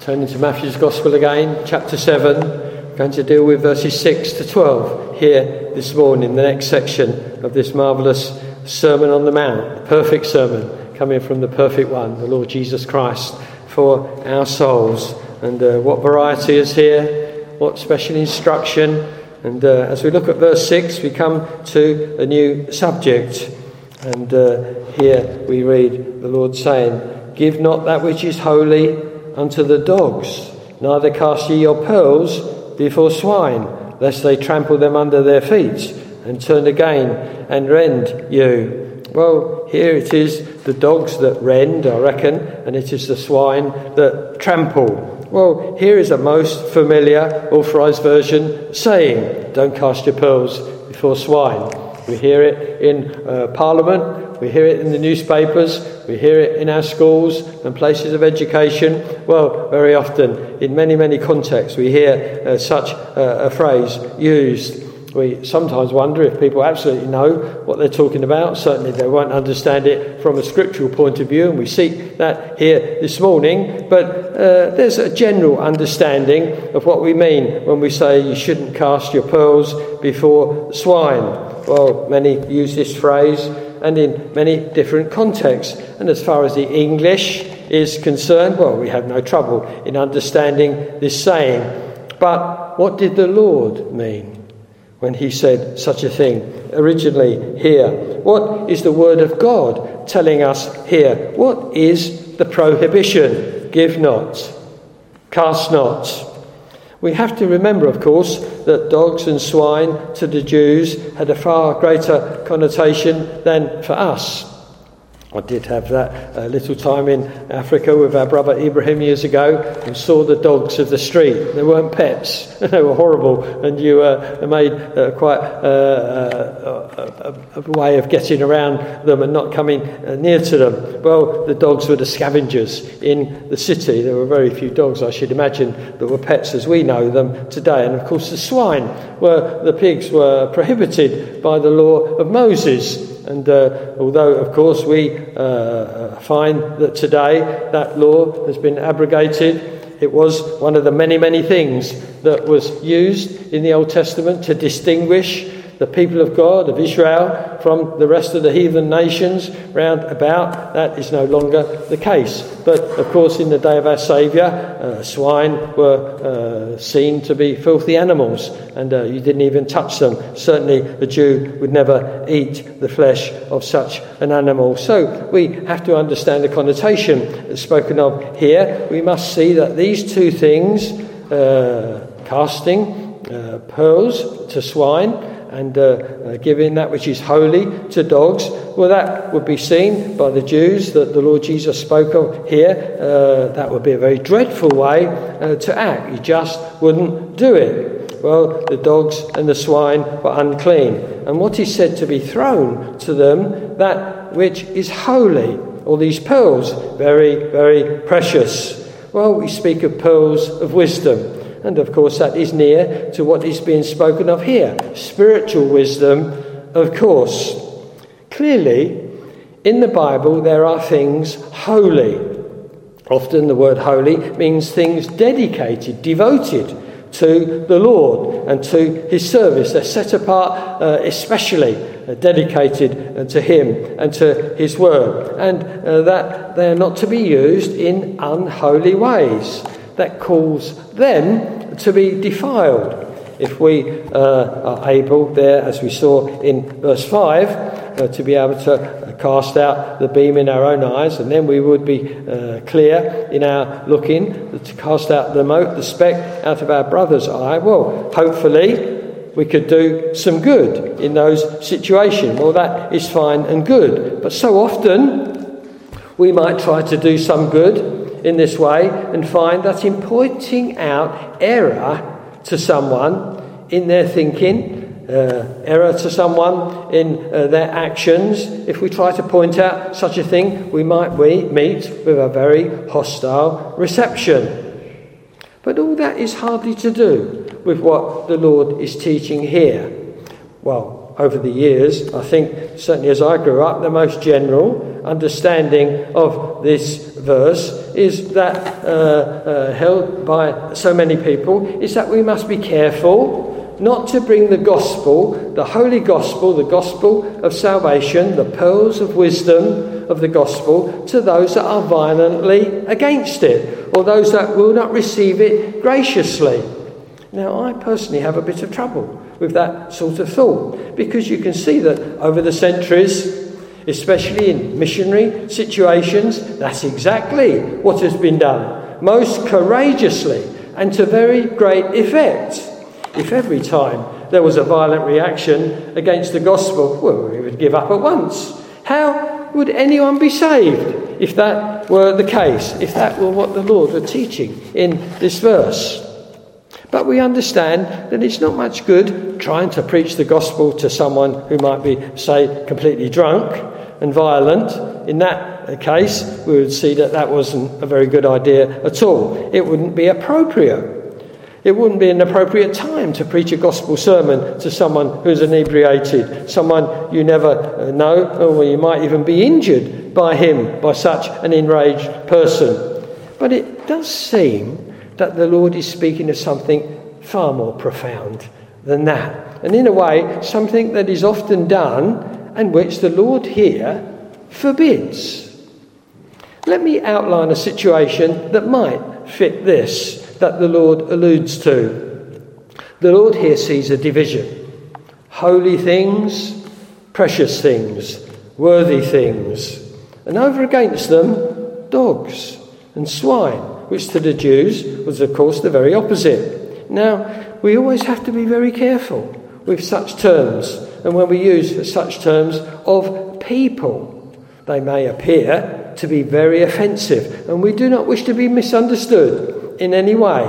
Turning to Matthew's Gospel again, chapter 7, we're going to deal with verses 6 to 12 here this morning, the next section of this marvellous Sermon on the Mount, the perfect sermon coming from the perfect one, the Lord Jesus Christ, for our souls. And what variety is here, what special instruction. And as we look at verse 6, we come to a new subject. And here we read the Lord saying, "Give not that which is holy unto the dogs, neither cast ye your pearls before swine, lest they trample them under their feet, and turn again and rend you." Well, here it is the dogs that rend, I reckon, and it is the swine that trample. Well, here is a most familiar authorised version saying, "Don't cast your pearls before swine." We hear it in Parliament, we hear it in the newspapers, we hear it in our schools and places of education. Well, very often, in many, many contexts, we hear such a phrase used. We sometimes wonder if people absolutely know what they're talking about. Certainly they won't understand it from a scriptural point of view, and we seek that here this morning. But there's a general understanding of what we mean when we say you shouldn't cast your pearls before swine. Well, many use this phrase and in many different contexts. And as far as the English is concerned, well, we have no trouble in understanding this saying. But what did the Lord mean when he said such a thing originally here? What is the word of God telling us here? What is the prohibition? Give not, cast not. We have to remember, of course, that dogs and swine to the Jews had a far greater connotation than for us. I did have that little time in Africa with our brother Ibrahim years ago and saw the dogs of the street. They weren't pets. They were horrible, and you made quite a way of getting around them and not coming near to them. Well, the dogs were the scavengers in the city. There were very few dogs, I should imagine, that were pets as we know them today. And of course the swine the pigs were prohibited by the law of Moses. And although, of course, we find that today that law has been abrogated, it was one of the many, many things that was used in the Old Testament to distinguish the people of God, of Israel, from the rest of the heathen nations round about. That is no longer the case. But, of course, in the day of our Saviour, swine were seen to be filthy animals, and you didn't even touch them. Certainly a Jew would never eat the flesh of such an animal. So we have to understand the connotation that's spoken of here. We must see that these two things, casting pearls to swine, and giving that which is holy to dogs, well, that would be seen by the Jews that the Lord Jesus spoke of here. That would be a very dreadful way to act. You just wouldn't do it. Well, the dogs and the swine were unclean. And what is said to be thrown to them, that which is holy, all these pearls, very, very precious. Well, we speak of pearls of wisdom. And of course that is near to what is being spoken of here. Spiritual wisdom, of course. Clearly, in the Bible there are things holy. Often the word holy means things dedicated, devoted to the Lord and to his service. They're set apart especially, dedicated to him and to his word. And that they are not to be used in unholy ways. That calls them to be defiled. If we are able there, as we saw in verse 5, to be able to cast out the beam in our own eyes, and then we would be clear in our looking, to cast out the speck out of our brother's eye, well, hopefully we could do some good in those situations. Well, that is fine and good. But so often we might try to do some good in this way and find that in pointing out error to someone in their thinking, error to someone in their actions, if we try to point out such a thing, we might meet with a very hostile reception. But all that is hardly to do with what the Lord is teaching here. Well, over the years, I think, certainly as I grew up, the most general understanding of this verse is that held by so many people is that we must be careful not to bring the gospel, the holy gospel, the gospel of salvation, the pearls of wisdom of the gospel, to those that are violently against it, or those that will not receive it graciously. Now, I personally have a bit of trouble with that sort of thought, because you can see that over the centuries, especially in missionary situations, that's exactly what has been done, most courageously and to very great effect. If every time there was a violent reaction against the gospel, well, we would give up at once. How would anyone be saved if that were the case, if that were what the Lord were teaching in this verse? But we understand that it's not much good trying to preach the gospel to someone who might be, say, completely drunk and violent. In that case, we would see that that wasn't a very good idea at all. It wouldn't be appropriate. It wouldn't be an appropriate time to preach a gospel sermon to someone who's inebriated, someone you never know, or you might even be injured by him, by such an enraged person. But it does seem that the Lord is speaking of something far more profound than that. And in a way, something that is often done and which the Lord here forbids. Let me outline a situation that might fit this, that the Lord alludes to. The Lord here sees a division. Holy things, precious things, worthy things. And over against them, dogs and swine, which to the Jews was, of course, the very opposite. Now, we always have to be very careful with such terms, and when we use such terms of people. They may appear to be very offensive, and we do not wish to be misunderstood in any way.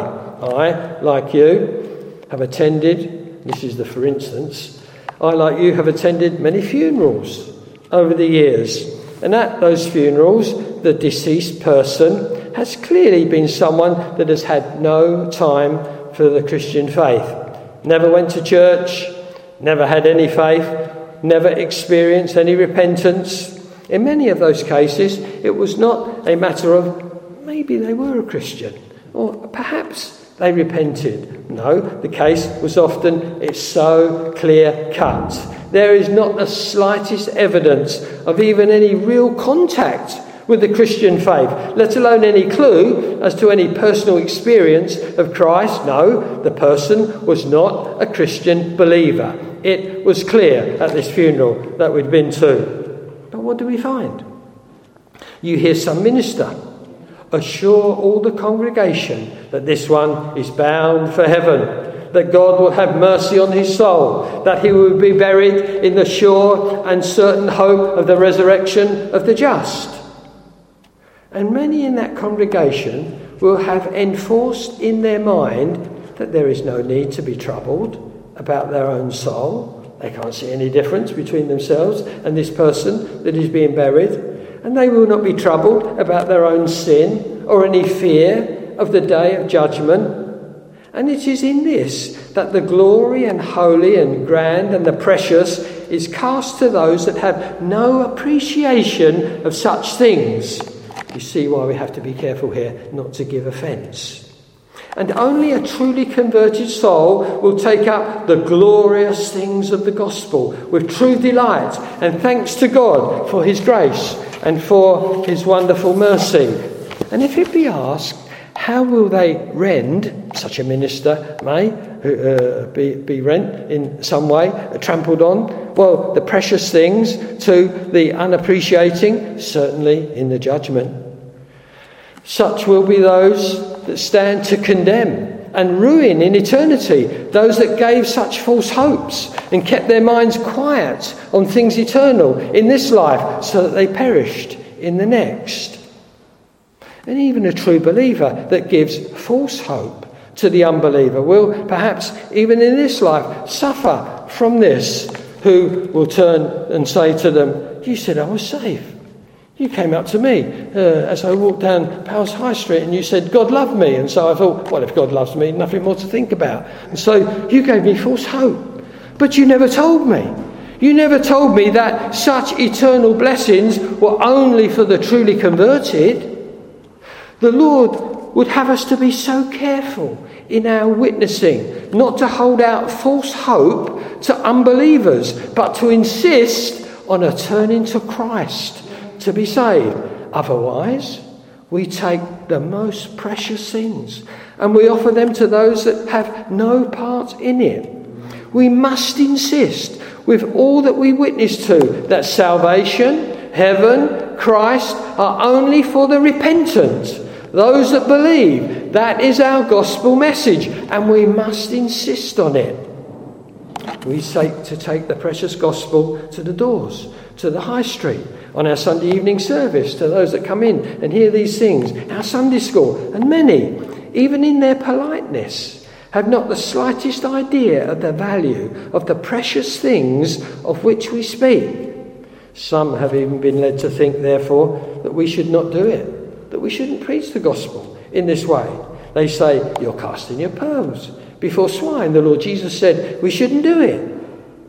I, like you, have attended, this is the for instance, I, like you, have attended many funerals over the years, and at those funerals, the deceased person has clearly been someone that has had no time for the Christian faith. Never went to church, never had any faith, never experienced any repentance. In many of those cases, it was not a matter of maybe they were a Christian, or perhaps they repented. No, the case was often, it's so clear-cut. There is not the slightest evidence of even any real contact with the Christian faith, let alone any clue as to any personal experience of Christ. No, the person was not a Christian believer. It was clear at this funeral that we'd been to. But what do we find? You hear some minister assure all the congregation that this one is bound for heaven, that God will have mercy on his soul, that he will be buried in the sure and certain hope of the resurrection of the just. And many in that congregation will have enforced in their mind that there is no need to be troubled about their own soul. They can't see any difference between themselves and this person that is being buried. And they will not be troubled about their own sin or any fear of the day of judgment. And it is in this that the glory and holy and grand and the precious is cast to those that have no appreciation of such things. You see why we have to be careful here not to give offence. And only a truly converted soul will take up the glorious things of the gospel with true delight and thanks to God for his grace and for his wonderful mercy. And if it be asked, how will they rend, such a minister may be rent in some way, trampled on? Well, the precious things to the unappreciating, certainly in the judgment. Such will be those that stand to condemn and ruin in eternity, those that gave such false hopes and kept their minds quiet on things eternal in this life so that they perished in the next. And even a true believer that gives false hope to the unbeliever will perhaps even in this life suffer from this, who will turn and say to them, you said I was safe. You came up to me as I walked down Powell's High Street and you said God loved me, and so I thought, well, if God loves me, nothing more to think about. And so you gave me false hope, but you never told me. You never told me that such eternal blessings were only for the truly converted. The Lord would have us to be so careful in our witnessing, not to hold out false hope to unbelievers, but to insist on a turning to Christ to be saved. Otherwise, we take the most precious things and we offer them to those that have no part in it. We must insist with all that we witness to that salvation, heaven, Christ are only for the repentant, those that believe. That is our gospel message, and we must insist on it. We say to take the precious gospel to the doors, to the high street, on our Sunday evening service, to those that come in and hear these things, our Sunday school, and many, even in their politeness, have not the slightest idea of the value of the precious things of which we speak. Some have even been led to think, therefore, that we should not do it, that we shouldn't preach the gospel in this way. They say, you're casting your pearls before swine. The Lord Jesus said we shouldn't do it.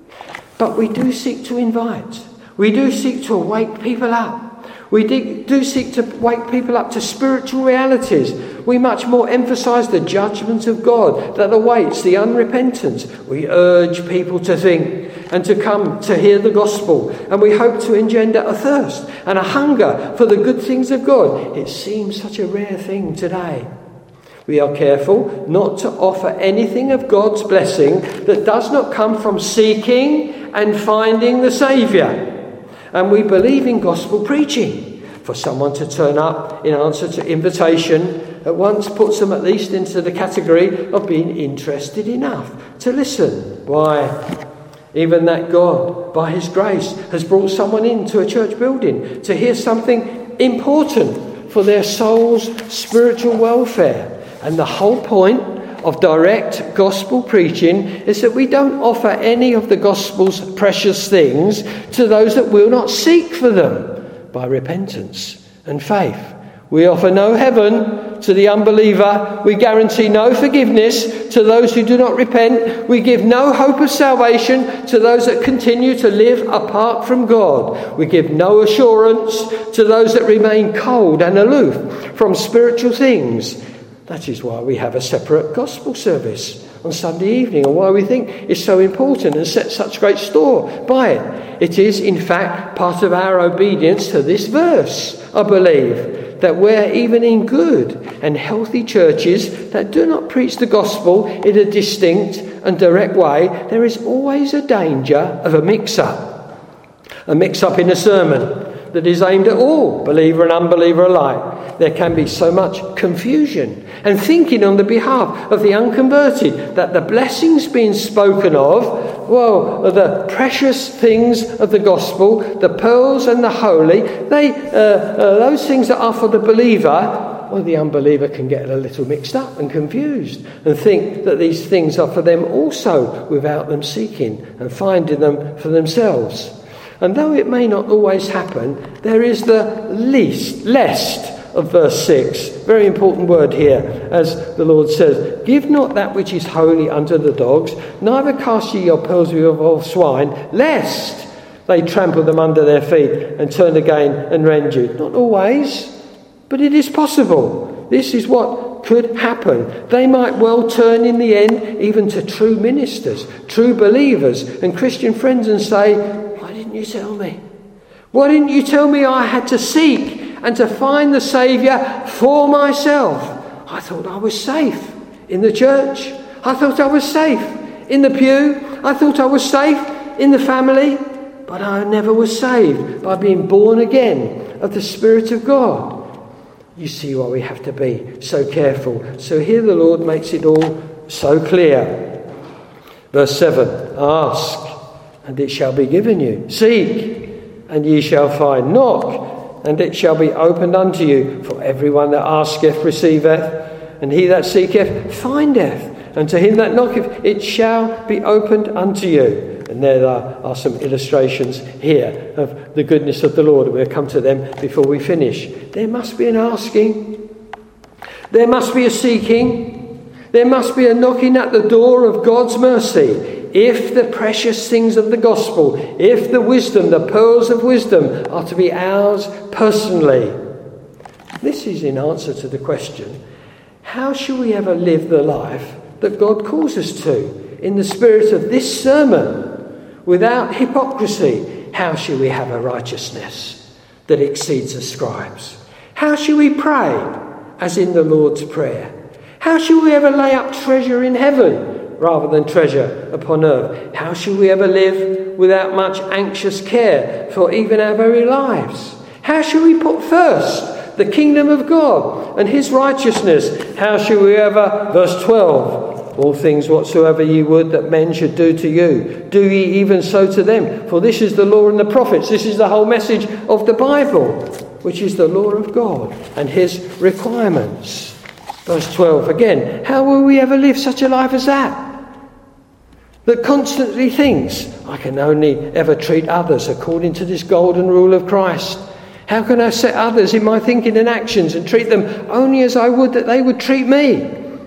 But we do seek to invite. We do seek to wake people up. We do seek to wake people up to spiritual realities. We much more emphasise the judgment of God that awaits the unrepentant. We urge people to think and to come to hear the gospel. And we hope to engender a thirst and a hunger for the good things of God. It seems such a rare thing today. We are careful not to offer anything of God's blessing that does not come from seeking and finding the Saviour. And we believe in gospel preaching. For someone to turn up in answer to invitation at once puts them at least into the category of being interested enough to listen. Why? Even that God, by his grace, has brought someone into a church building to hear something important for their soul's spiritual welfare. And the whole point of direct gospel preaching is that we don't offer any of the gospel's precious things to those that will not seek for them by repentance and faith. We offer no heaven to the unbeliever. We guarantee no forgiveness to those who do not repent. We give no hope of salvation to those that continue to live apart from God. We give no assurance to those that remain cold and aloof from spiritual things. That is why we have a separate gospel service on Sunday evening, and why we think it's so important and set such great store by it. It is, in fact, part of our obedience to this verse, I believe, that where even in good and healthy churches that do not preach the gospel in a distinct and direct way, there is always a danger of a mix-up in a sermon that is aimed at all, believer and unbeliever alike. There can be so much confusion and thinking on the behalf of the unconverted that the blessings being spoken of, are the precious things of the gospel, the pearls and the holy, those things that are for the believer, the unbeliever can get a little mixed up and confused and think that these things are for them also without them seeking and finding them for themselves. And though it may not always happen, there is the lest of verse 6. Very important word here, as the Lord says, give not that which is holy unto the dogs, neither cast ye your pearls before swine, lest they trample them under their feet and turn again and rend you. Not always, but it is possible. This is what could happen. They might well turn in the end even to true ministers, true believers and Christian friends and say, why didn't you tell me? Why didn't you tell me I had to seek and to find the Saviour for myself? I thought I was safe in the church. I thought I was safe in the pew. I thought I was safe in the family. But I never was saved by being born again of the Spirit of God. You see why we have to be so careful. So here the Lord makes it all so clear. Verse 7, ask, and it shall be given you. Seek, and ye shall find. Knock, and it shall be opened unto you. For everyone that asketh receiveth, and he that seeketh findeth. And to him that knocketh it shall be opened unto you. And there are some illustrations here of the goodness of the Lord. We'll come to them before we finish. There must be an asking. There must be a seeking. There must be a knocking at the door of God's mercy. If the precious things of the gospel, if the wisdom, the pearls of wisdom are to be ours personally. This is in answer to the question, how shall we ever live the life that God calls us to in the spirit of this sermon? Without hypocrisy, how shall we have a righteousness that exceeds the scribes? How shall we pray as in the Lord's Prayer? How shall we ever lay up treasure in heaven rather than treasure upon earth? How shall we ever live without much anxious care for even our very lives? How shall we put first the kingdom of God and his righteousness? How shall we ever, verse 12, all things whatsoever ye would that men should do to you, do ye even so to them. For this is the law and the prophets. This is the whole message of the Bible, which is the law of God and his requirements. Verse 12 again, how will we ever live such a life as that? That constantly thinks, I can only ever treat others according to this golden rule of Christ. How can I set others in my thinking and actions and treat them only as I would that they would treat me?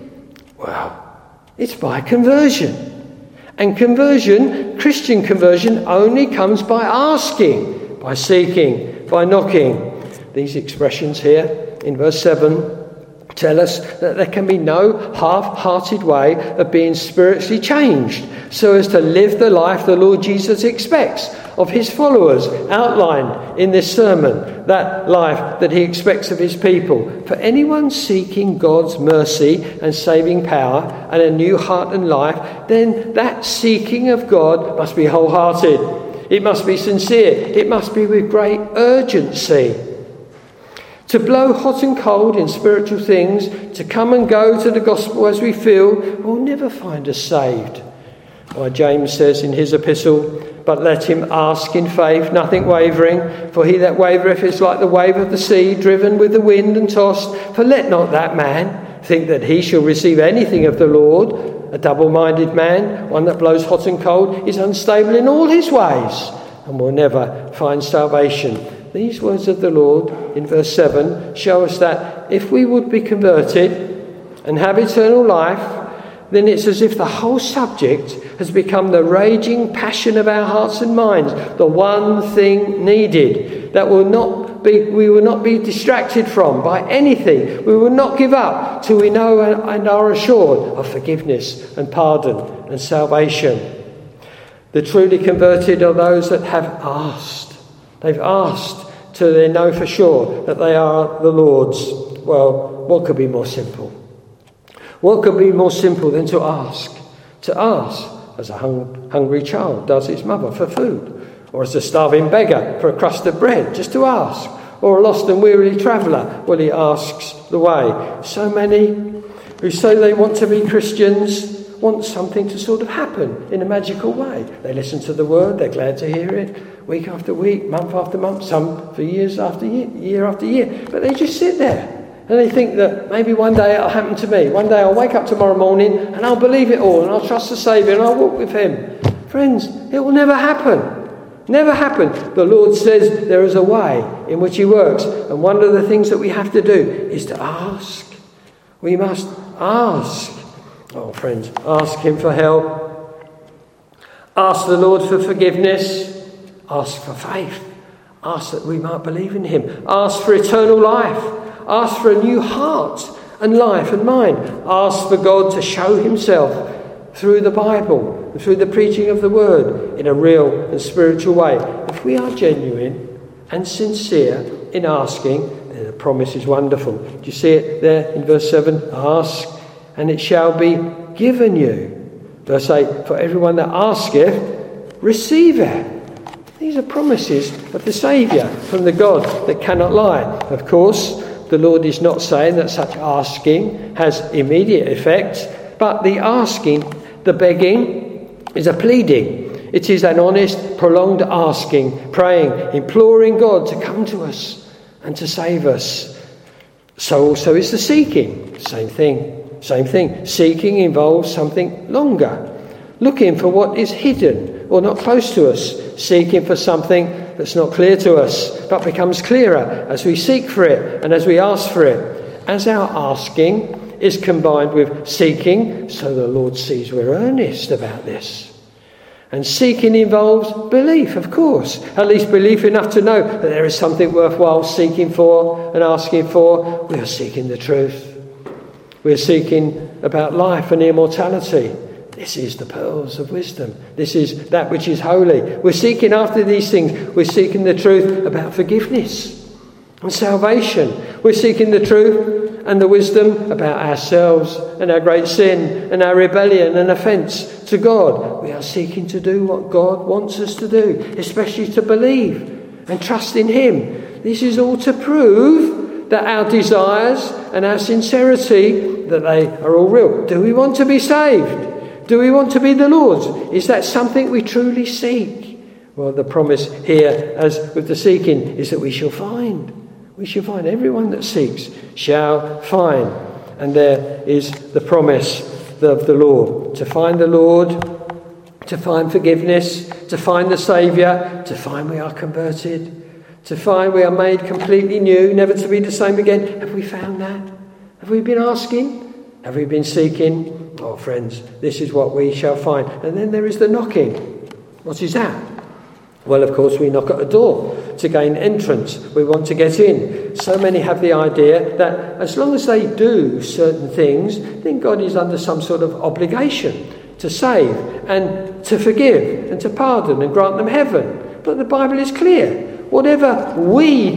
Well, it's by conversion. And conversion, Christian conversion, only comes by asking, by seeking, by knocking. These expressions here in verse 7 tell us that there can be no half-hearted way of being spiritually changed so as to live the life the Lord Jesus expects of his followers, outlined in this sermon, that life that he expects of his people. For anyone seeking God's mercy and saving power and a new heart and life, then that seeking of God must be wholehearted. It must be sincere. It must be with great urgency. To blow hot and cold in spiritual things, to come and go to the gospel as we feel, will never find us saved. Why, James says in his epistle, but let him ask in faith, nothing wavering, for he that wavereth is like the wave of the sea, driven with the wind and tossed. For let not that man think that he shall receive anything of the Lord. A double-minded man, one that blows hot and cold, is unstable in all his ways and will never find salvation. These words of the Lord in verse 7 show us that if we would be converted and have eternal life, then it's as if the whole subject has become the raging passion of our hearts and minds, the one thing needed that we will not be distracted from by anything. We will not give up till we know and are assured of forgiveness and pardon and salvation. The truly converted are those that have asked. They've asked till they know for sure that they are the Lord's. Well, what could be more simple? What could be more simple than to ask? To ask, as a hungry child does his mother for food, or as a starving beggar for a crust of bread, just to ask. Or a lost and weary traveller, well, he asks the way. So many who say they want to be Christians want something to sort of happen in a magical way. They listen to the word, they're glad to hear it, week after week, month after month, some for years after year after year. But they just sit there and they think that maybe one day it'll happen to me. One day I'll wake up tomorrow morning and I'll believe it all and I'll trust the Saviour and I'll walk with him. Friends, it will never happen. Never happen. The Lord says there is a way in which he works, and one of the things that we have to do is to ask. We must ask. Oh, friends, ask him for help. Ask the Lord for forgiveness. Ask for faith. Ask that we might believe in him. Ask for eternal life. Ask for a new heart and life and mind. Ask for God to show himself through the Bible and through the preaching of the word in a real and spiritual way. If we are genuine and sincere in asking, then the promise is wonderful. Do you see it there in verse 7? Ask, and it shall be given you. Verse 8, for everyone that asketh, receiveth. These are promises of the Saviour from the God that cannot lie. Of course, the Lord is not saying that such asking has immediate effect, but the asking, the begging, is a pleading. It is an honest, prolonged asking, praying, imploring God to come to us and to save us. So also is the seeking. Same thing. Seeking involves something longer. Looking for what is hidden or not close to us. Seeking for something that's not clear to us, but becomes clearer as we seek for it and as we ask for it. As our asking is combined with seeking, so the Lord sees we're earnest about this. And seeking involves belief, of course. At least belief enough to know that there is something worthwhile seeking for and asking for. We are seeking the truth. We are seeking about life and immortality. This is the pearls of wisdom. This is that which is holy. We're seeking after these things. We're seeking the truth about forgiveness and salvation. We're seeking the truth and the wisdom about ourselves and our great sin and our rebellion and offence to God. We are seeking to do what God wants us to do, especially to believe and trust in Him. This is all to prove that our desires and our sincerity, that they are all real. Do we want to be saved? Do we want to be the Lord's? Is that something we truly seek? Well, the promise here, as with the seeking, is that we shall find. We shall find. Everyone that seeks shall find. And there is the promise of the Lord. To find the Lord, to find forgiveness, to find the Saviour, to find we are converted, to find we are made completely new, never to be the same again. Have we found that? Have we been asking? Have we been seeking? Oh, friends, this is what we shall find. And then there is the knocking. What is that? Well, of course, we knock at a door to gain entrance. We want to get in. So many have the idea that as long as they do certain things, then God is under some sort of obligation to save and to forgive and to pardon and grant them heaven. But the Bible is clear. Whatever we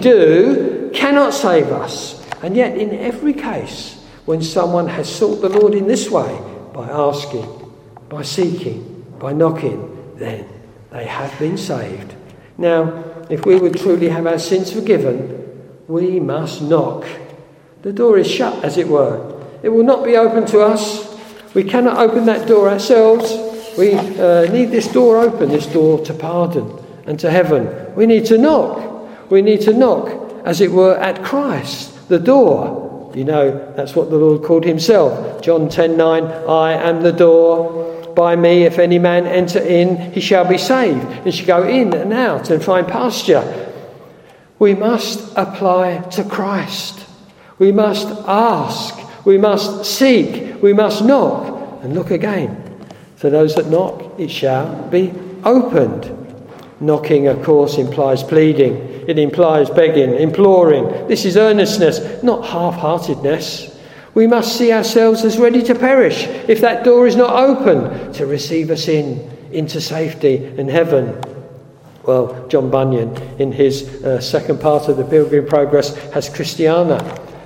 do cannot save us. And yet, in every case, when someone has sought the Lord in this way, by asking, by seeking, by knocking, then they have been saved. Now, if we would truly have our sins forgiven, we must knock. The door is shut, as it were. It will not be open to us. We cannot open that door ourselves. We need this door open, this door to pardon and to heaven. We need to knock. We need to knock, as it were, at Christ, the door. You know, that's what the Lord called himself. John 10:9, I am the door. By me, if any man enter in, he shall be saved. He shall go in and out and find pasture. We must apply to Christ. We must ask. We must seek. We must knock. And look again. To those that knock, it shall be opened. Knocking, of course, implies pleading. It implies begging, imploring. This is earnestness, not half-heartedness. We must see ourselves as ready to perish if that door is not open to receive us into safety in heaven. Well, John Bunyan, in his second part of the Pilgrim Progress, has Christiana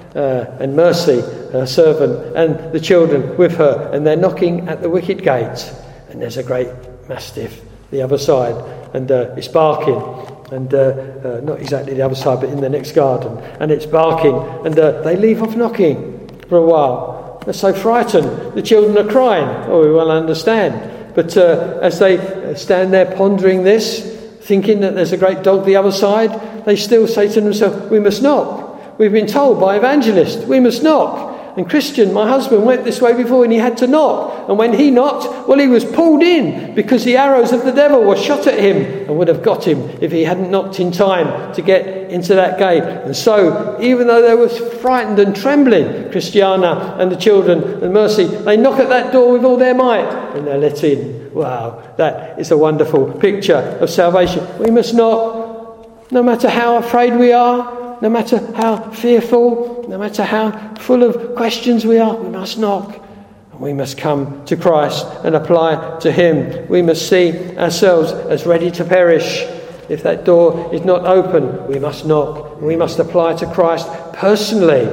and Mercy, her servant, and the children with her, and they're knocking at the wicket gate. And there's a great mastiff the other side, and it's barking, and not exactly the other side, but in the next garden, and it's barking, and they leave off knocking for a while. They're so frightened. The children are crying. Oh, we well understand. But as they stand there pondering this, thinking that there's a great dog the other side, they still say to themselves, we must knock. We've been told by evangelists, we must knock. And Christian, my husband, went this way before and he had to knock. And when he knocked, well, he was pulled in because the arrows of the devil were shot at him and would have got him if he hadn't knocked in time to get into that gate. And so, even though they were frightened and trembling, Christiana and the children and Mercy, they knock at that door with all their might and they're let in. Wow, that is a wonderful picture of salvation. We must knock, no matter how afraid we are, no matter how fearful, no matter how full of questions we are, we must knock. And we must come to Christ and apply to Him. We must see ourselves as ready to perish. If that door is not open, we must knock. We must apply to Christ personally.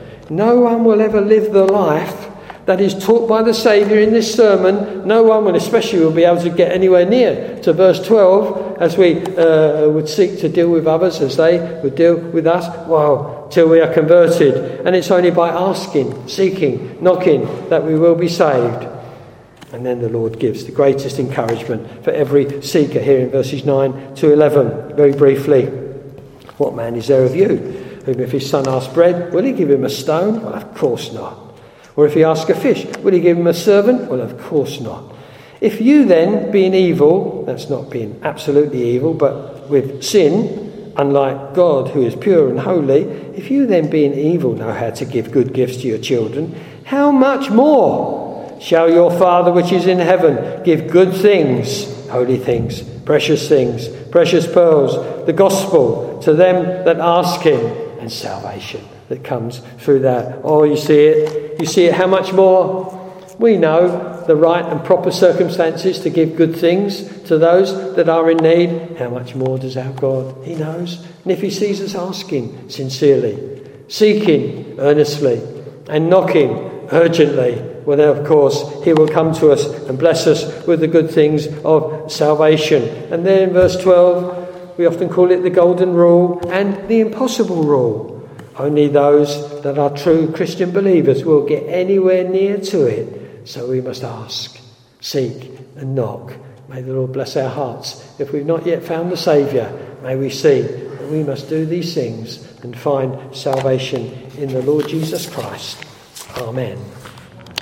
No one will ever live the life that is taught by the Saviour in this sermon. No one will especially will be able to get anywhere near to verse 12 as we would seek to deal with others as they would deal with us. Well, till we are converted. And it's only by asking, seeking, knocking that we will be saved. And then the Lord gives the greatest encouragement for every seeker here in verses 9 to 11. Very briefly, what man is there of you whom if his son asks bread, will he give him a stone? Well, of course not. Or if he asks a fish, will he give him a servant? Well, of course not. If you then, being evil, that's not being absolutely evil, but with sin, unlike God who is pure and holy, if you then, being evil, know how to give good gifts to your children, how much more shall your Father which is in heaven give good things holy things, precious pearls, the gospel to them that ask him, and salvation that comes through that. Oh, you see it, how much more? We know the right and proper circumstances to give good things to those that are in need. How much more does our God? He knows. And if he sees us asking sincerely, seeking earnestly, and knocking urgently, well then of course he will come to us and bless us with the good things of salvation. And then in verse 12, we often call it the golden rule and the impossible rule. Only those that are true Christian believers will get anywhere near to it. So we must ask, seek and knock. May the Lord bless our hearts. If we've not yet found the Saviour, may we see that we must do these things and find salvation in the Lord Jesus Christ. Amen.